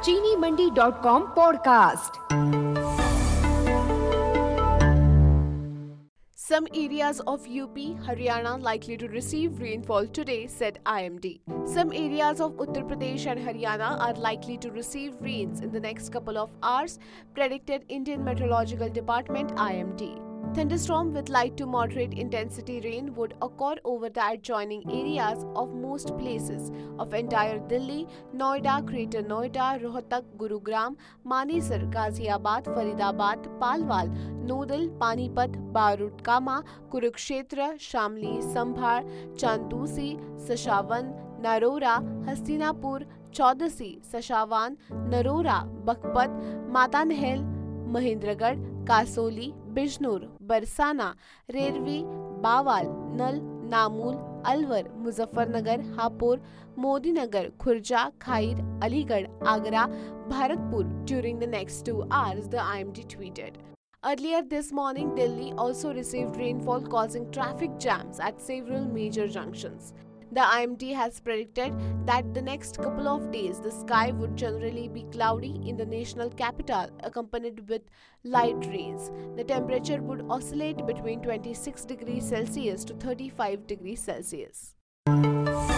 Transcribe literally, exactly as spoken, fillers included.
चीनी Mandi dot com podcast. Some areas of U P, Haryana likely to receive rainfall today, said I M D. Some areas of Uttar Pradesh and Haryana are likely to receive rains in the next couple of hours, predicted Indian Meteorological Department I M D. Thunderstorm with light to moderate intensity rain would occur over the adjoining areas of most places of entire Delhi, Noida, Greater Noida, Rohtak, Gurugram, Manesar, Ghaziabad, Faridabad, Palwal, Nodal, Panipat, Barut Kama, Kurukshetra, Shamli, Sambhar, Chandusi, Sashavan, Narora, Hastinapur, Chaudhasi, Sashawan, Narora, Baghpat, Matanahel, Mahendragarh, Kasoli, Bijnor, Barsana, Rervi, Bawal, Nal, Namul, Alwar, Muzaffarnagar, Hapur, Modinagar, Khurja, Khair, Aligarh, Agra, Bharatpur during the next two hours, the I M D tweeted. Earlier this morning, Delhi also received rainfall causing traffic jams at several major junctions. The I M D has predicted that the next couple of days the sky would generally be cloudy in the national capital, accompanied with light rains. The temperature would oscillate between twenty-six degrees Celsius to thirty-five degrees Celsius.